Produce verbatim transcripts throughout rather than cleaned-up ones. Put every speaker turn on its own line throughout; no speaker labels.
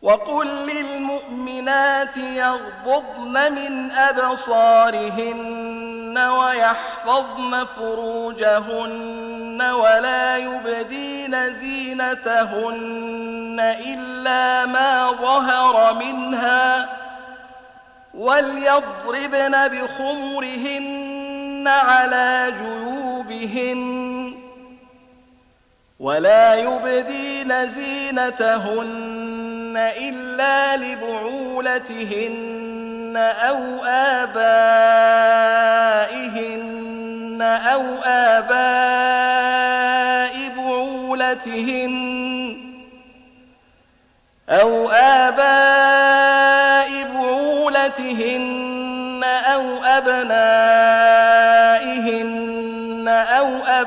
وقل للمؤمنات يغضضن من أبصارهن ويحفظن فروجهن ولا يبدين زينتهن إلا ما ظهر منها وليضربن بخمرهن على جيوبهن ولا يبدين زينتهن إلا لبعولتهن أو آبائهن أو آباء بعولتهن أو آباء بعولتهن أو أبنائهن أو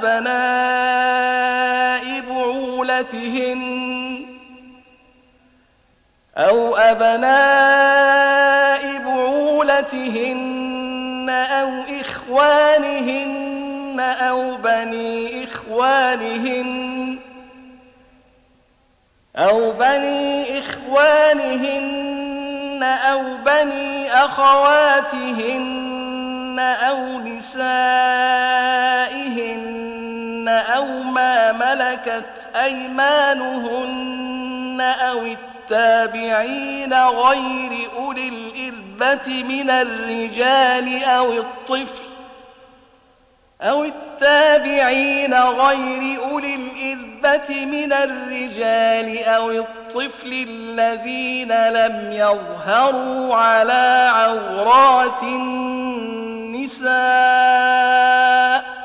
أبناء بعولتهن أو أبناء بعولتهن أو إخوانهن أو بني إخوانهن أو بني إخوانهن أو بني أخواتهن أو نسائهن أو ما ملكت أيمانهن أو التابعين غير أولي الإربة من الرجال أو الطفل أو التابعين غير أولي الإربة من الرجال أو الطفل الذين لم يظهروا على عورات النساء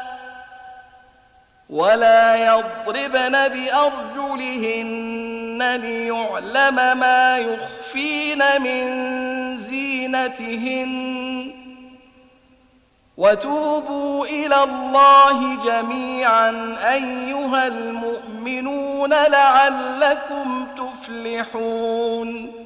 ولا يضربن بأرجلهن ليعلم ما يخفين من زينتهن وتوبوا إلى الله جميعا أيها المؤمنون لعلكم تفلحون